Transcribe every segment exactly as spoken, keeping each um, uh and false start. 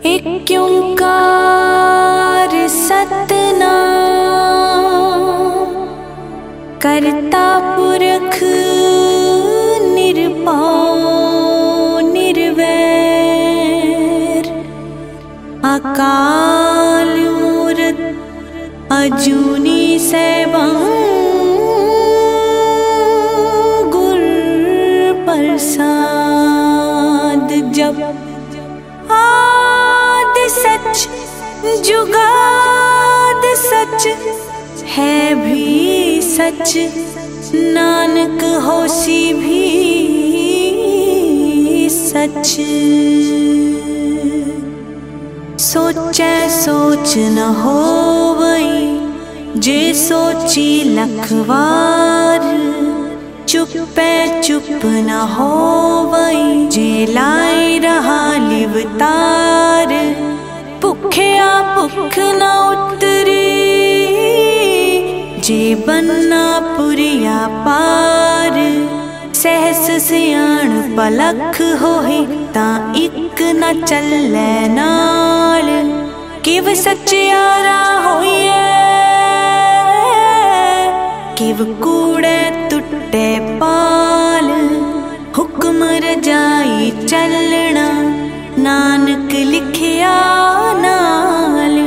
एक ओंकार सतनाम करता पुरख निरभौ निर्वैर अकाल मूरत अजूनी सैभं गुर प्रसाद। जब आद सच जुगाद सच है भी सच, नानक होसी भी सच। सोचै सोच न होवई, जे सोची लखवार। चुपै चुप न होवई, जे लाई रहा लिवतार। भुखया भुख न उतरी, जे बन्ना पुरिया पार। सहस सियाण पलख होए, तां इक न चलै नाल। किव सचियारा होइए, किव कूड़े टुटे पाल। हुक्म रजाई चलना, नानक लिखिया नाल।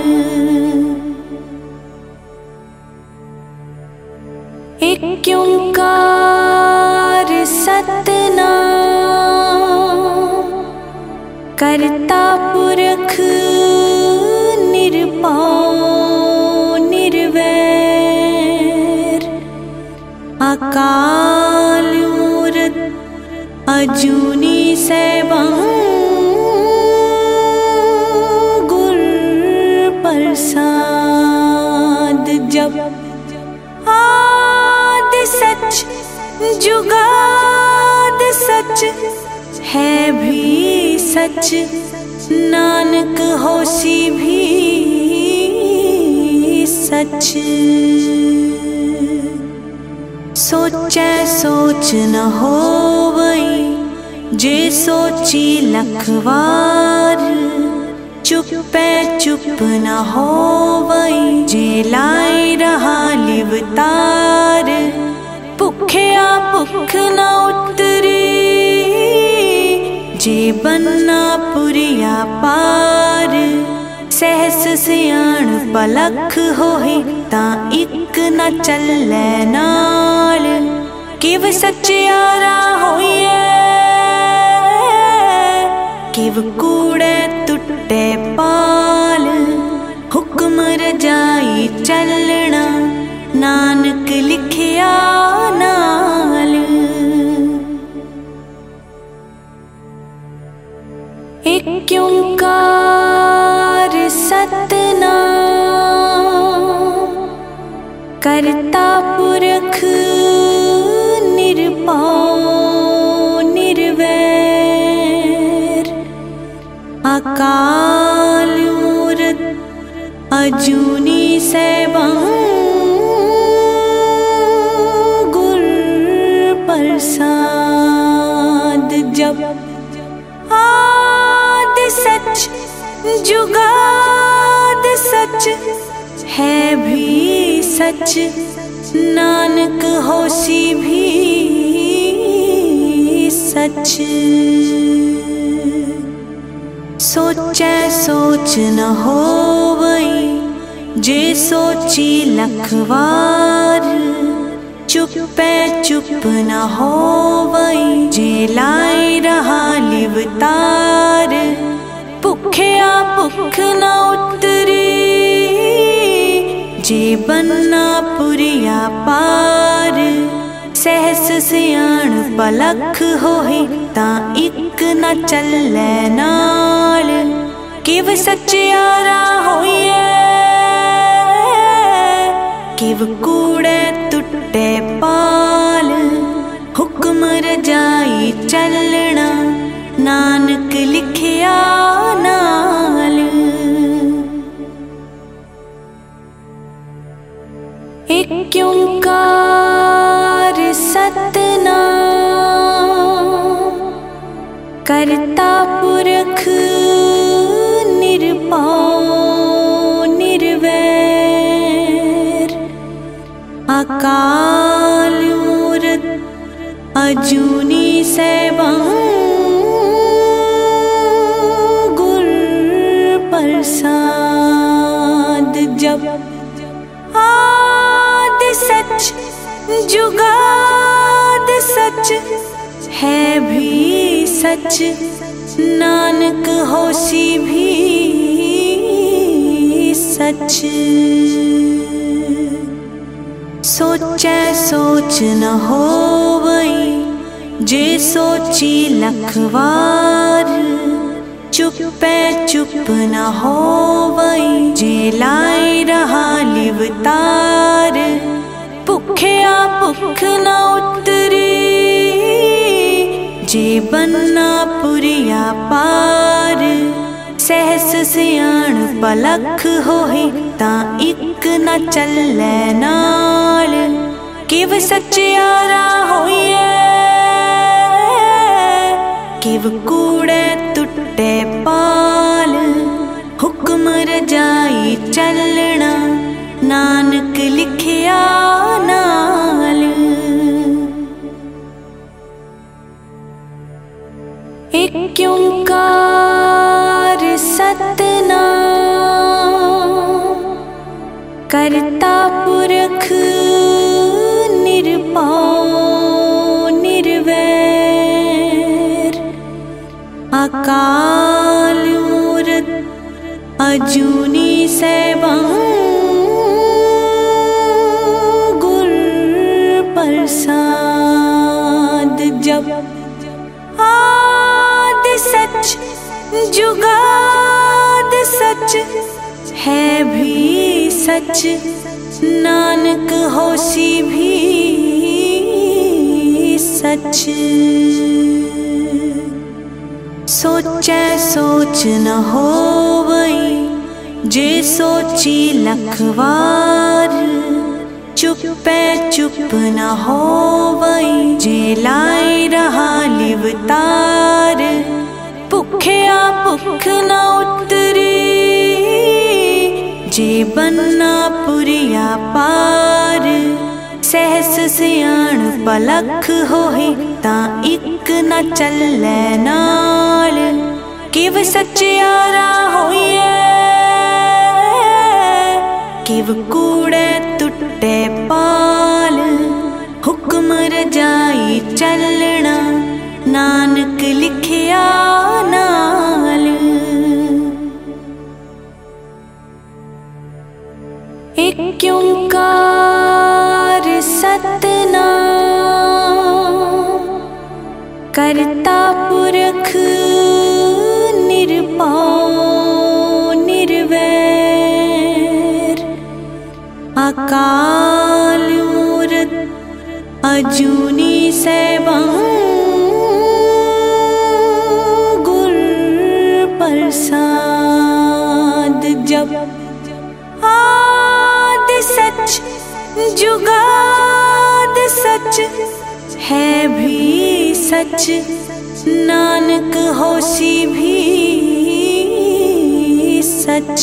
एक ओंकार सतनाम करता पुरख निरभौ निर्वैर अकाल मूरत अजूनी सैभं गुर प्रसाद। जब आद सच जुगाद सच है भी सच, नानक होसी भी सच। सोचै सोच न होवई, जे सोची लखवार। चुपै चुप न होवई, जे लाई रहा लिवतार। भुखया भुख न उतरी, जे बन्ना पुरिया पार। सहस सियाण पलख होए, तां इक न चलै नाल। किव सचियारा होइए, किव कूड़े टुटे पाल। हुक्म रजाई चलना, नानक लिखिया नाल। एक ओंकार सतनाम करता पुरख निरभौ निर्वैर अकाल मूरत अजूनी सैभं गुर प्रसाद। जब आद सच जुगाद सच है भी सच, नानक होसी भी सच। सोचै सोच न होवई, जे सोची लखवार। चुपै चुप न होवई, जे लाई रहा लिवतार। भुखया भुख न उतरी, जे बन्ना पुरिया पार। सहस सियाण पलख होए, तां इक न चलै नाल। किव सचियारा होइए, किव कूड़े टुटे पाल। हुक्म रजाई चलना, नानक लिखिया नाल। एक ओंकार सतनाम करता पुरख अकाल मूरत अजूनी सैभं गुर प्रसाद। जब आद सच जुगाद सच है भी सच, नानक होसी भी सच। सोचै सोच न होवई, जे सोची लख वार। चुपै चुप न होवई, जे लाए रहा लिवतार। भुखया भुख न उतरी, जे बन्ना पुरिया पार। सहस सियाण पलख होए, तां इक न चलै नाल। किव सचियारा होइए, किव कूड़े टुटे पाल। हुक्म रजाई चलना, नानक लिखिया नाल। एक ओंकार सतनाम, करता पुरख निरभउ निर्वैर। अकाल मूरत अजूनी सैभं गुर प्रसाद। जब आद सच जुगाद सच है भी सच, नानक होसी भी सच। सोचै सोच न होवई, जे सोची लख वार। चुपै चुप न होवई, जे लाए रहा लिवतार। भुखया भुख न उतरी, जे बन्ना पुरिया पार। सहस सियाण पलख होए, तां इक न चलै नाल। किव सचियारा होइए, किव कूड़े टुटे पाल। हुक्म रजाई चलना, नानक लिखिया नाल। एक ओंकार सतनाम, करता पुरख निरभउ निर्वैर। अकाल मूरत अजूनी सैभं गुर प्रसाद। जब आद सच जुगाद सच है भी सच, नानक होसी भी सच।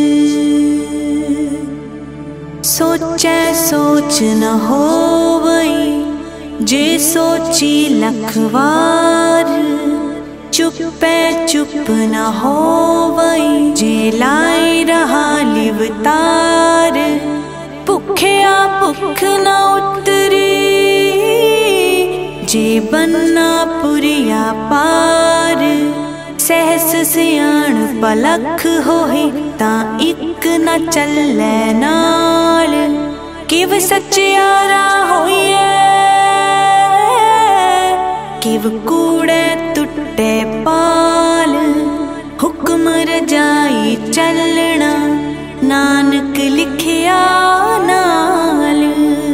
सोचै सोच न होवई, जे सोची लख वार। चुपै चुप न होवई, जे लाए रहा लिवतार। भुखया भुख न उतरी, जे बन्ना पुरिया पार। सहस सियाण पलख होए, तां इक न चलै नाल। किव सचियारा होइए, किव कूड़े टुटे पाल। हुक्म रजाई चलना, नानक लिखिया नाल।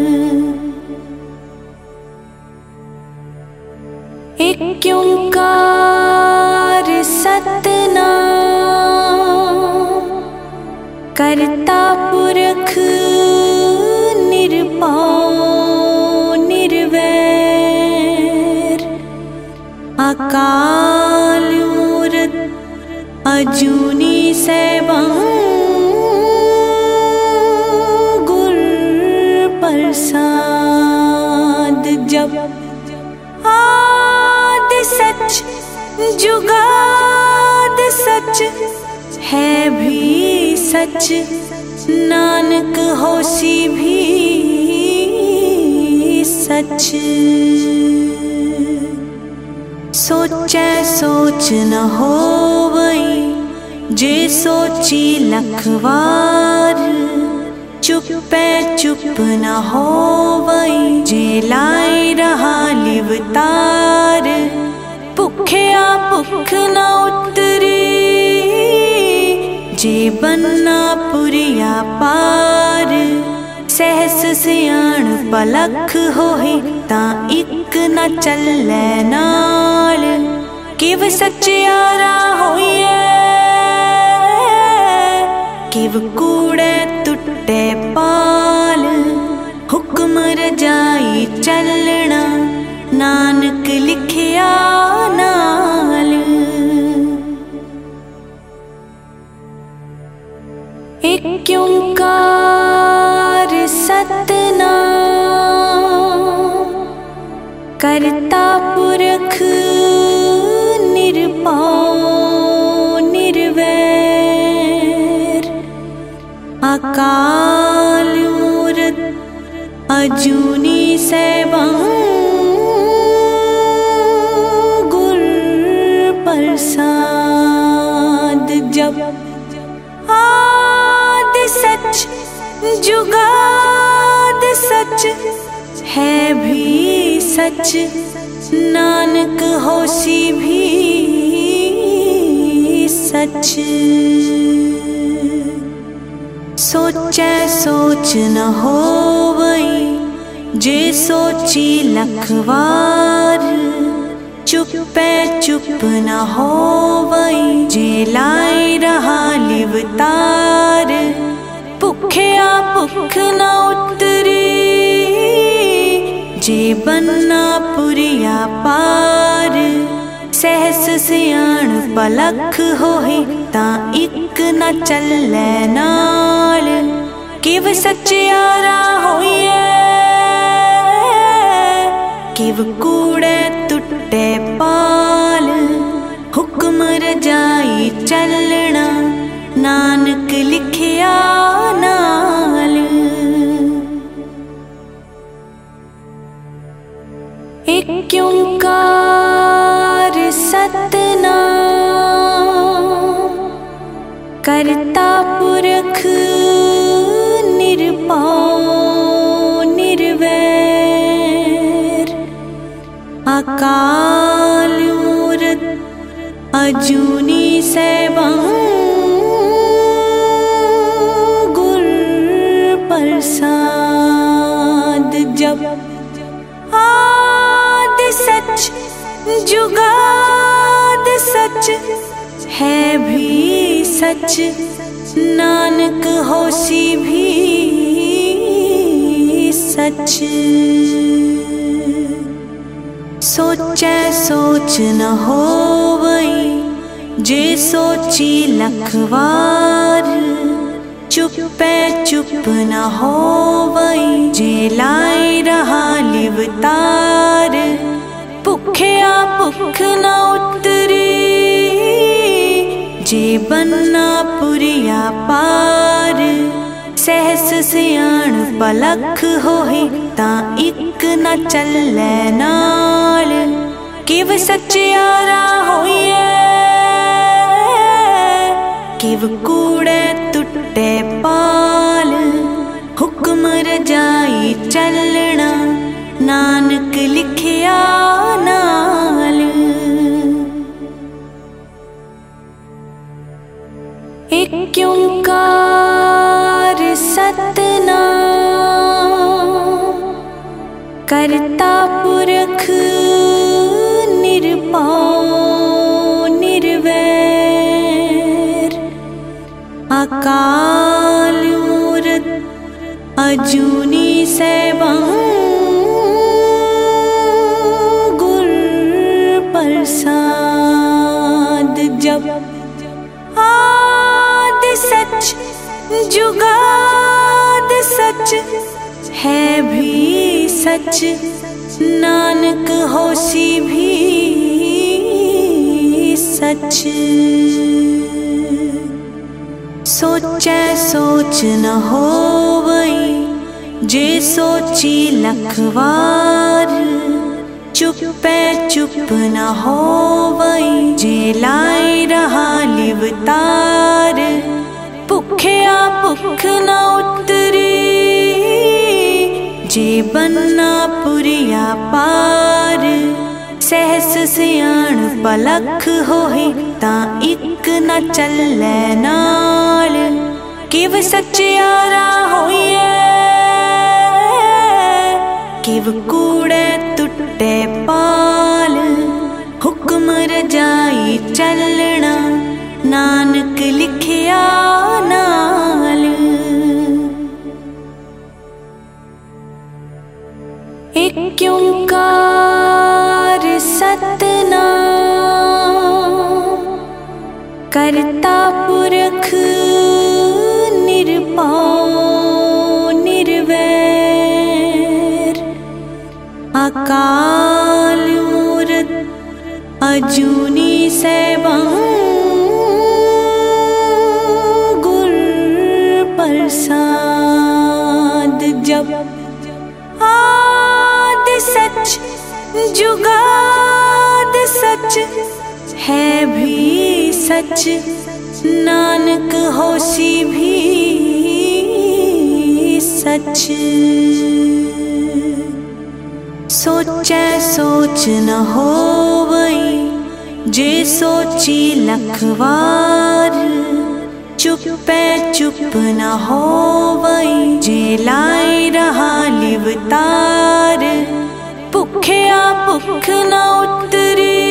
एक ओंकार सतनाम, करता पुरख निरभउ निर्वैर। अकाल मूरत अजूनी सैभं गुर प्रसाद जप। आदि सच जुगाद सच है भी सच, नानक होसी भी सच। सोचै सोच न होवई, जे सोची लख वार। चुपै चुप न होवई, जे लाई रहा लिवतार। भुखया भुख न उतरी, जे बन्ना पुरिया पार। सहस सियाण पलख होए, तां इक न चलै नाल। किव सचियारा होइए, किव कूड़े टुटे पाल। हुक्म रजाई चलना, नानक लिखिया नाल। एक ओंकार सतनाम, करता पुरख निरभौ निर्वैर। अकाल मूरत अजूनी सैभं, गुर प्रसाद जप। आदि सच जुगाद सच है भी सच, नानक होसी भी सच। सोचै सोच न होवई, जे सोची लख वार। चुपै चुप न होवई, जे लाई रहा लिवतार। भुखया भुख न उतरी, जे बन्ना पुरिया पार। सहस सियाण पलख होए, तां इक न चलै नाल। किव सचियारा होइए, किव कूड़े टुटे पाल। हुक्म रजाई चलना, नानक लिखिया नाल। एक ओंकार सतनाम, करता पुरख निरभौ निर्वैर। अकाल मूरत अजूनी सैभं, गुर प्रसाद जप। आदि सच जुगाद सच है भी सच, नानक होसी भी सच। सोचै सोच न होवई, जे सोची लख वार। चुपै चुप न होवई, जे लाई रहा लिवतार। भुखया भुख न उतरी, जे बन्ना पुरिया पार। सहस सियाण पलख होए, तां इक न चलै नाल। किव सचियारा होइए, किव कूड़े टुटे पाल। हुक्म रजाई चलना, नानक लिखिया नाल। एक ओंकार सतनाम, करता पुरख निरभौ निर्वैर। अकाल मूरत अजूनी सैभं, गुर प्रसाद जप। आदि सच जुगाद सच है भी सच, नानक होसी भी सच। सोचै सोच न होवई, जे सोची लख वार। चुपै चुप न होवई, जे लाई रहा लिवतार। भुखिया भुख न उतरी, जे बन्ना पुरिया पार। सहस सियाण पलख होए, तां इक न चलै नाल। किव सचियारा होइए, किव कूड़े टुटे पाल। हुक्म रजाई चलना, नानक लिखिया नाल। एक ओंकार सतनाम, करता पुरख निरभौ निर्वैर। अकाल मूरत अजूनी सैभं, गुर प्रसाद। जप आद सच जुगाद सच, है भी सच, नानक होसी भी सच। सोचै सोच न होवई, जे सोची लख वार। चुपै चुप न होवई, जे लाई रहा लिवतार। भुखिया भुख न उतरी,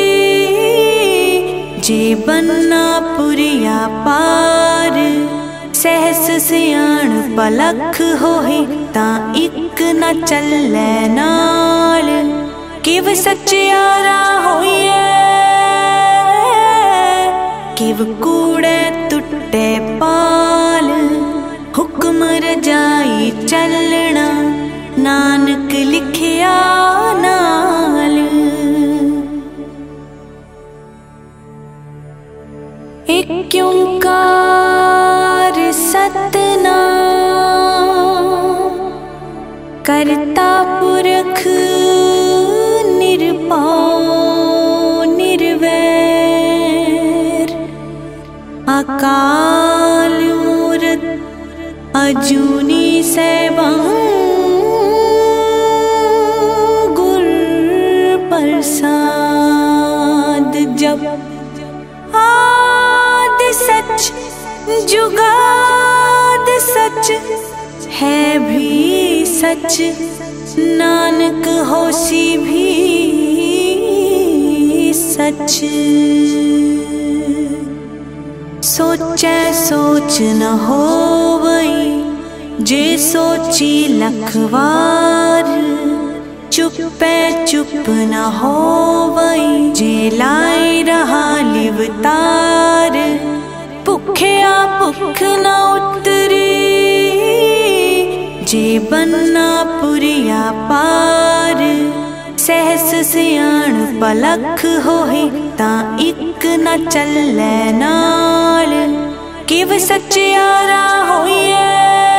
जे बन्ना पुरिया पार। सहस सियाण पलख होए, तां इक न चलै नाल। किव सचियारा होइए, किव कूड़े टुटे पाल। हुक्म रजाई चलना, नानक लिखिया नाल। एक ओंकार सतनाम, करता पुरख निरभौ निर्वैर। अकाल मूरत अजूनी सैभं, गुर प्रसाद। जप आद सच जुगाद सच, है भी सच, नानक होसी भी सच। सोचै सोच न होवई, जे सोची लख वार। चुपै चुप न होवई, जे लाई रहा लिवतार। भुखिया भुख न उतरी, जे बन्ना पुरिया पार। सहस सियाण पलख होए, तां इक न चलै नाल। किव सचियारा होइए,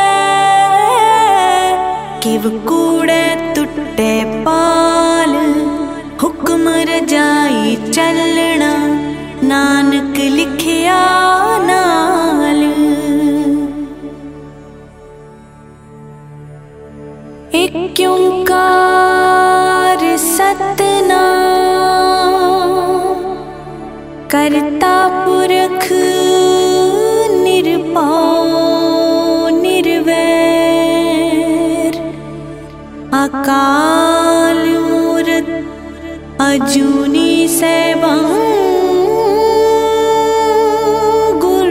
किव कूड़े टुटे पाल। हुक्म रजाई चलना, नानक लिखिया नाल। एक ओंकार सतनाम, करता पुरख निरभौ निर्वैर। अकाल मूरत अजूनी सैभं, गुर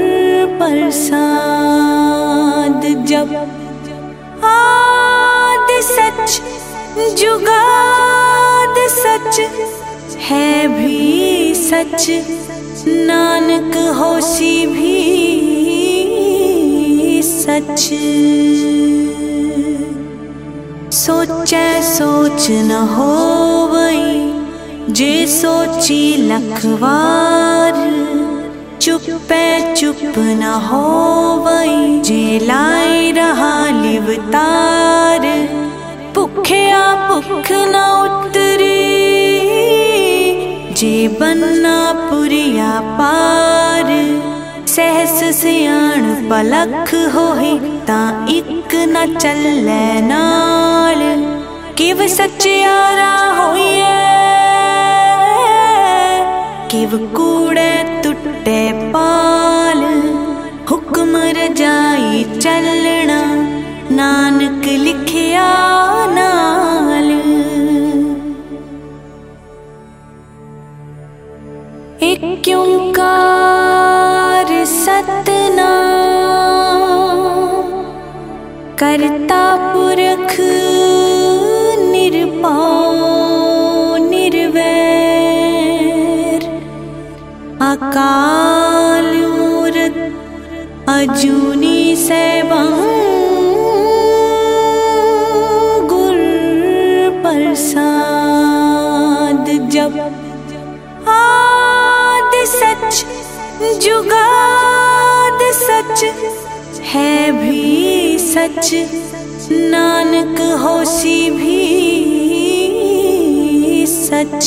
प्रसाद। जप आद सच जुगाद सच, है भी सच, नानक होसी भी सच। सोचै सोच न होवई, जे सोची लख वार। चुपै चुप न होवई, जे लाई रहा लिवतार। भुखया भुख न उतरी, जे बन्ना पुरिया पार। सहस सियाण पलख होही, तां इक न चलै नाल। किव सचियारा होइए, किव कूड़े टुटे पाल। हुक्म रजाई चलना, नानक लिखिया नाल। एक ओंकार सतनाम, करता पुरख निरभौ निर्वैर। अकाल मूरत अजूनी सैभं, गुर प्रसाद। जप आद सच जुगाद सच, है भी सच। नानक होसी भी सच।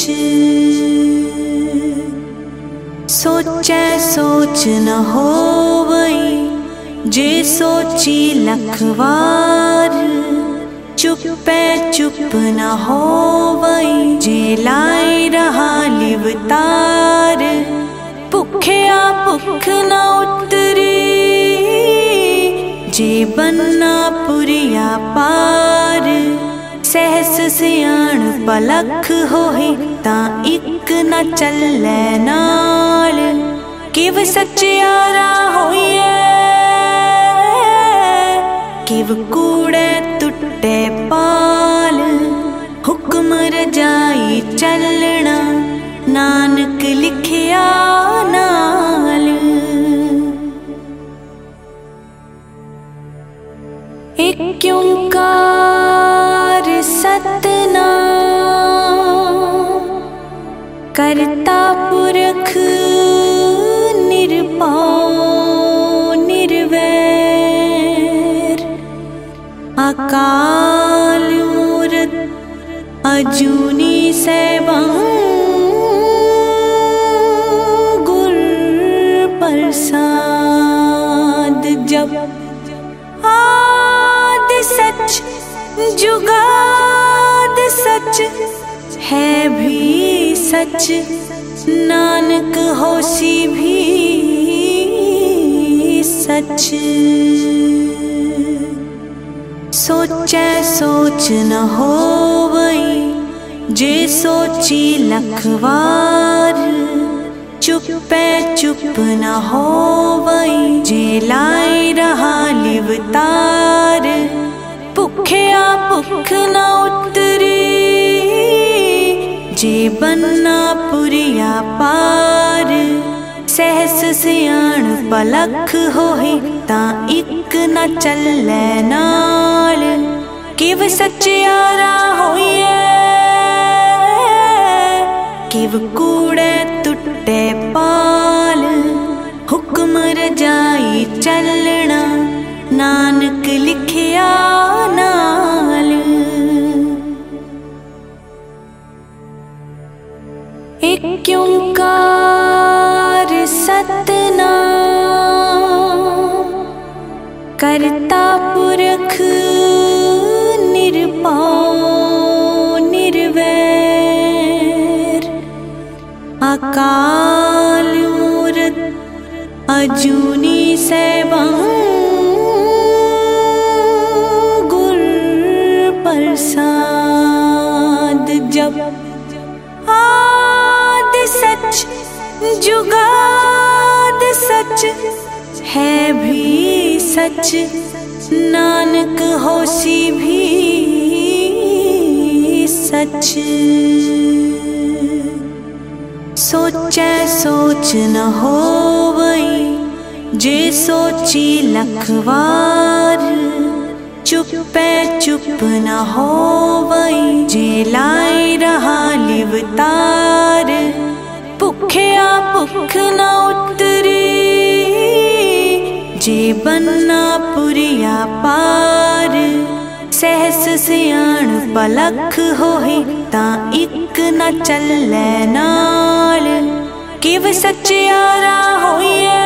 सोचै सोच न होवई, जे सोची लख वार। चुपै चुप न होवई, जे लाई रहा लिवतार। भुखया भुख न उतरी, जे बन्ना पुरिया पार। सहस सियाण पलख होही, तां इक न चलै नाल। किव सचियारा होइए, किव कूड़े टुटे पाल। हुक्म रजाई चलना, नानक लिखिया नाल। एक ओंकार सतनाम, करता पुरख निरभौ निर्वैर। अकाल मूरत अजूनी सैभं, गुर प्रसाद। जप आद सच जुगाद सच, है भी सच। नानक होसी भी सच। सोचै सोच न होवई, जे सोची लख वार। चुपै चुप न होवई, जे लाई रहा लिवतार। भुखया भुख न उतरी, जे बन्ना पुरिया पार। सहस सियाण पलख होही, तां इक न चलै नाल। किव सचियारा होइए, किव कूड़े टुटे पाल। हुक्म रजाई चलना, नानक लिखिया नाल। एक ओंकार सतनाम, करता पुरख निरभौ निर्वैर। अकाल मूरत अजूनी सैभं, गुर प्रसाद। जप आद सच जुगाद सच, है भी सच। नानक होसी भी सच। सोचै सोच न होवई, जे सोची लख वार। चुपै चुप न होवई, जे लाई रहा लिवतार। भुखिया भुख न उतरी, जे बन्ना पुरिया पार। सहस सियाण पलख होई, तां इक न चलै नाल। किव सचियारा होइए,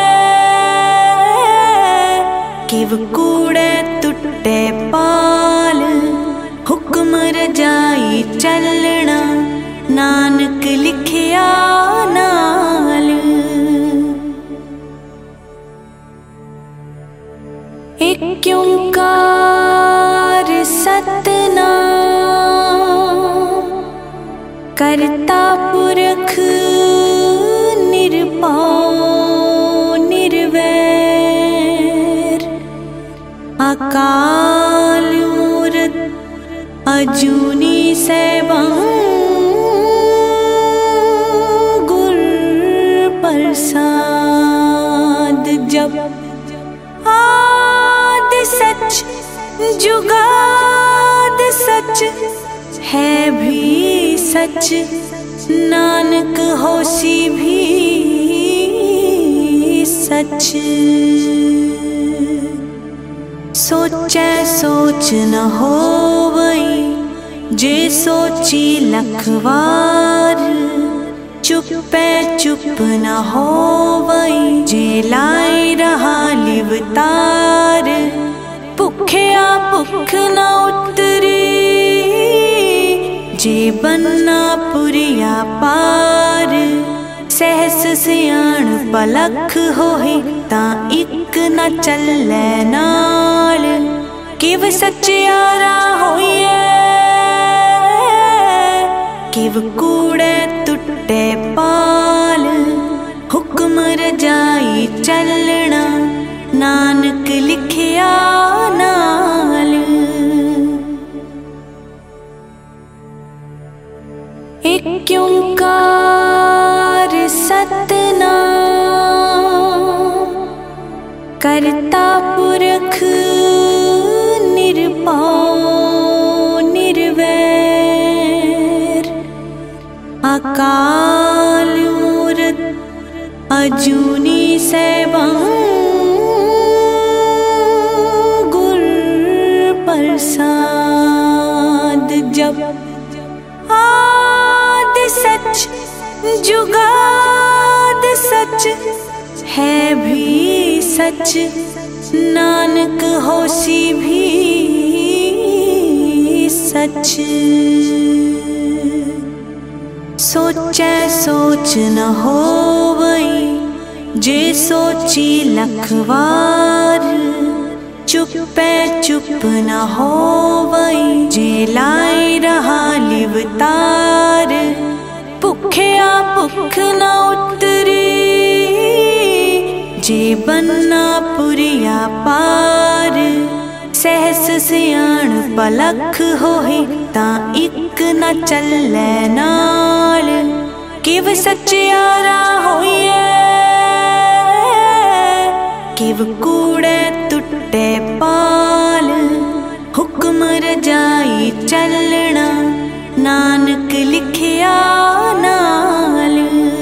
किव कूड़े टुटे पाल। हुक्म रजाई चलना, नानक लिखिया नाल। एक ओंकार सतनाम, करता पुरख निरभौ निर्वैर। अकाल मूरत अजूनी सैभं, गुर प्रसाद। जप आद सच जुगाद सच, है भी सच नानक होसी भी सच। सोचै सोच न होवई, जे सोची लख वार। चुपै चुप न होवई, जे लाई रहा लिवतार। भुखिया भुख न उतरी, जे बन्ना पुरिया पार। सहस सियाण पलख होई, तां इक न चलै नाल। किव सचियारा होइए, किव कूड़े टुटे पाल। हुक्म रजाई चलना, नानक लिखिया नाल। एक ओंकार सतनाम, करता पुरख निरभौ निर्वैर। अकाल मूरत अजूनी सैभं, गुर प्रसाद। जप आद सच जुगाद सच, है भी सच नानक होसी भी सच। सोचै सोच न होवई, जे सोची लख वार। चुपै चुप न होवई, जे लाई रहा लिवतार। भुखिया भुख न उतरी, जे बन्ना पुरिया पार। सहस सियाण पलख होई, तां इक न चलै नाल। किव सचियारा होइए, किव कूड़े टुटे पाल। हुक्म रजाई चलना, नानक लिखिया नाल।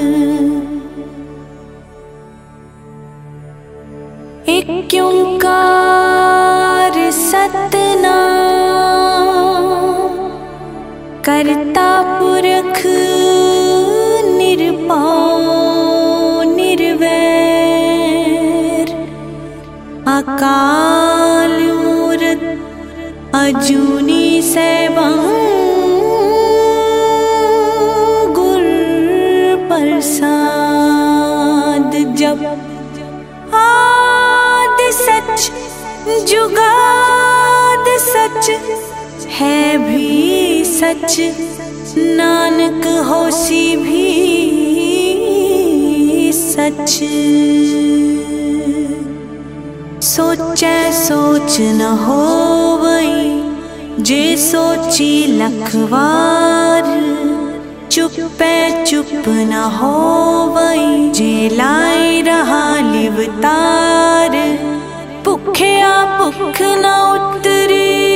एक ओंकार सतनाम, करता पुरख निरभौ निर्वैर। अकाल मूरत अजूनी सैभं, गुर प्रसाद। जप आद सच जुगाद सच, है भी सच नानक होसी भी सच। सोचै सोच न होवई, जे सोची लख वार। चुपै चुप न होवई, जे लाई रहा लिवतार। भुखिया भुख न उतरी,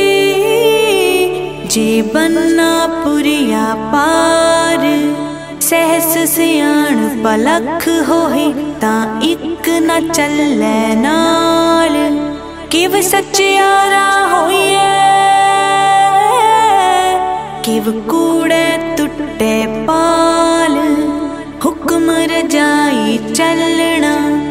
जे बन्ना पुरिया पार सहस सियाण पलख होए तां इक न चलै नाल किव सचियारा होइए किव कूड़े टुटे पाल हुक्म रजाई चलना